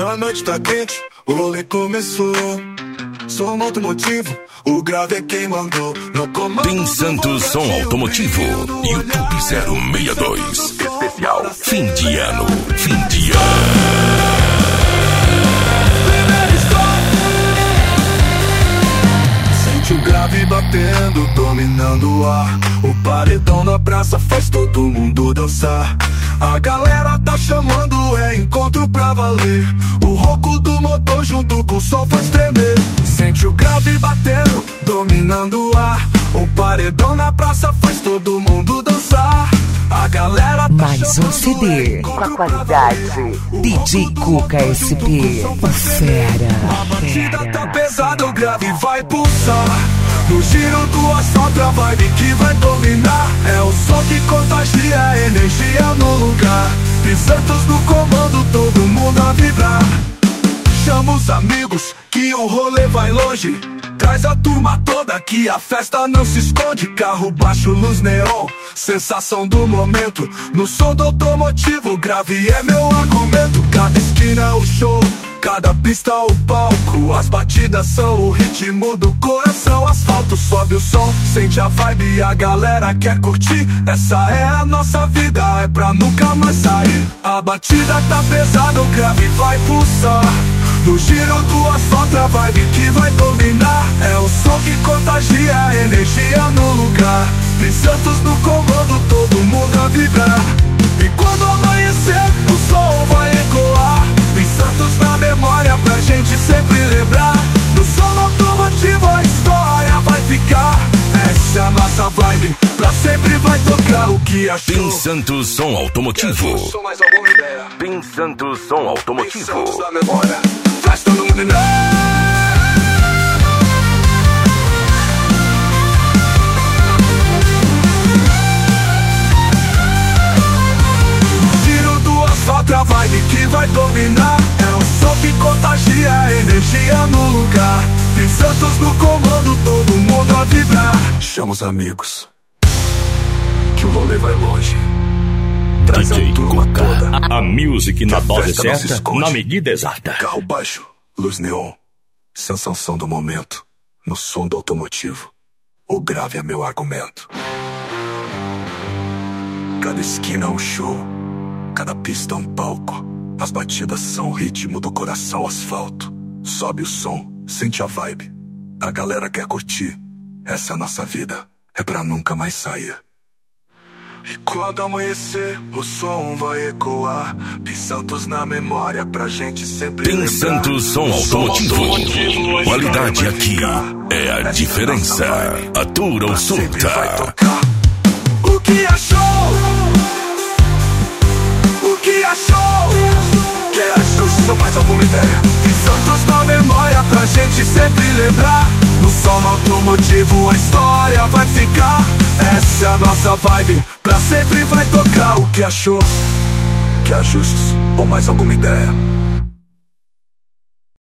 A noite tá quente, o rolê começou. Som automotivo, o grave é quem mandou. No comando Tem Santos Som Automotivo, YouTube 062. Especial fim de ano, fim de ano. Sente o grave batendo, dominando o ar. O paredão na praça faz todo mundo dançar. A galera tá chamando, é encontro pra valer. O ronco do motor junto com o som faz tremer. Sente o grave batendo, dominando o ar. O paredão na praça faz todo mundo dançar. A galera tá mais chamando, um CD com a qualidade DJ Cuca SP. O fera. A batida tá pesada, o grave vai pulsar. No giro do asfalto a vibe que vai dominar. É o som que contagia a energia no lugar. E Santos no comando, todo mundo a vibrar. Chama os amigos que o rolê vai longe. Traz a turma toda que a festa não se esconde. Carro baixo, luz neon, sensação do momento. No som do automotivo, grave é meu argumento. Cada esquina é o show, cada pista o palco. As batidas são o ritmo do coração. Asfalto sobe o som, sente a vibe e a galera quer curtir. Essa é a nossa vida, é pra nunca mais sair. A batida tá pesada, o grave vai pulsar. No giro do asfalto a vibe que vai dominar. É o som que contagia a energia no lugar. Tem Santos no comando, todo mundo a vibrar. E quando amanhecer, o som vai ecoar. Tem Santos na memória pra gente sempre lembrar. No som automotivo a história vai ficar. Essa é a nossa vibe, pra sempre vai tocar o que achou. Tem Santos Som Automotivo. Sou mais alguma ideia. Tem Santos Som Tem Automotivo. Santos na memória, faz todo mundo lembrar. Outra vibe que vai dominar. É o som que contagia a energia no lugar. Tem Santos no comando, todo mundo a vibrar. Chama os amigos que o rolê vai longe. Traz a DJ turma Cuca, toda. a music na Que a dose festa não se certa, esconde. na medida exata. Carro baixo, luz neon, sensação do momento. No som do automotivo, o grave é meu argumento. Cada esquina é um show, cada pista é um palco. As batidas são o ritmo do coração. Asfalto sobe o som, sente a vibe. A galera quer curtir. Essa é a nossa vida, é pra nunca mais sair. E quando amanhecer, o som vai ecoar. Tem Santos na memória pra gente sempre Tem lembrar. Santos Som Automotivo. A Qualidade história vai aqui ficar. é a Essa diferença. nossa vibe, Atura ou pra sempre vai solta. tocar. O que achou? O que achou? Que achou? Só mais alguma ideia. Tem Santos na memória pra gente sempre lembrar. No som automotivo a história vai ficar. Essa é a nossa vibe, pra sempre vai tocar. O que achou? Que ajustes ou mais alguma ideia?